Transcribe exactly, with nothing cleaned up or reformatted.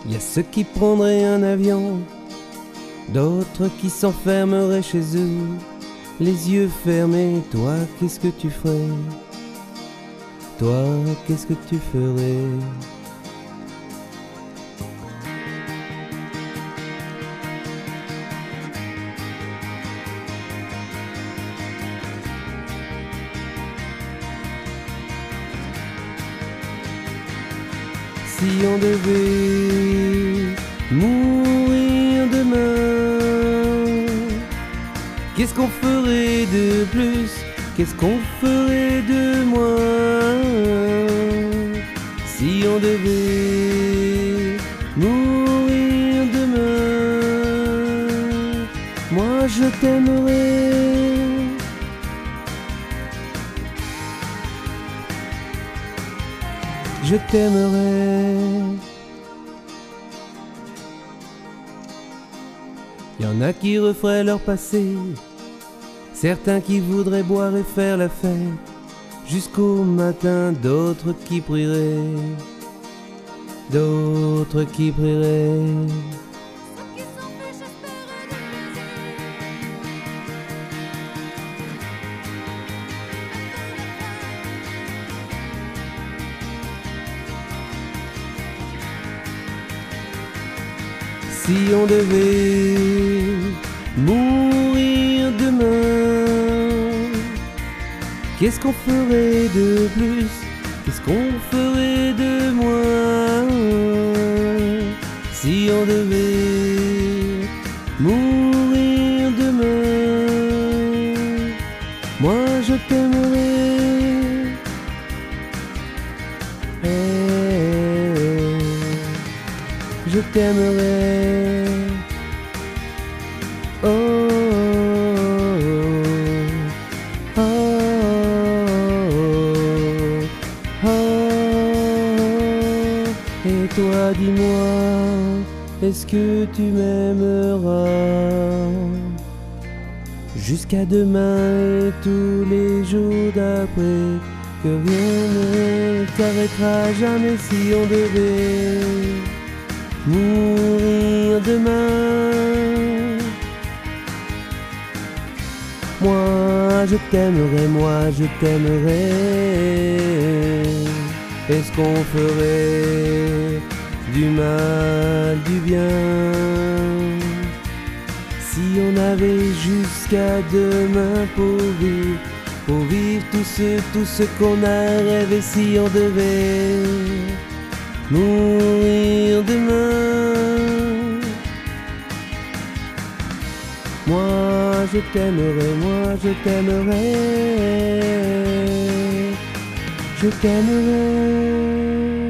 Y a ceux qui prendraient un avion, d'autres qui s'enfermeraient chez eux, les yeux fermés. Toi, qu'est-ce que tu ferais? Toi, qu'est-ce que tu ferais? Si on devait mourir demain, qu'est-ce qu'on ferait de plus? Qu'est-ce qu'on ferait de moins? Si on devait mourir demain, moi je t'aimerais. Je t'aimerais. Y en a qui referaient leur passé, certains qui voudraient boire et faire la fête jusqu'au matin, d'autres qui prieraient, d'autres qui prieraient. Si on devait mourir demain, qu'est-ce qu'on ferait de plus? Qu'est-ce qu'on ferait de moins? Si on devait mourir demain, moi je t'aimerais. Hey, je t'aimerais. Oh, oh, oh, oh. Et toi, dis-moi, est-ce que tu m'aimeras jusqu'à demain et tous les jours d'après? Que rien ne t'arrêtera jamais si on devait mourir demain. Moi je t'aimerais, moi je t'aimerais. Est-ce qu'on ferait du mal, du bien? Si on avait jusqu'à demain pour vivre, pour vivre tout ce, tout ce qu'on a rêvé. Si on devait mourir demain, moi je t'aimerais, moi je t'aimerais, je t'aimerais.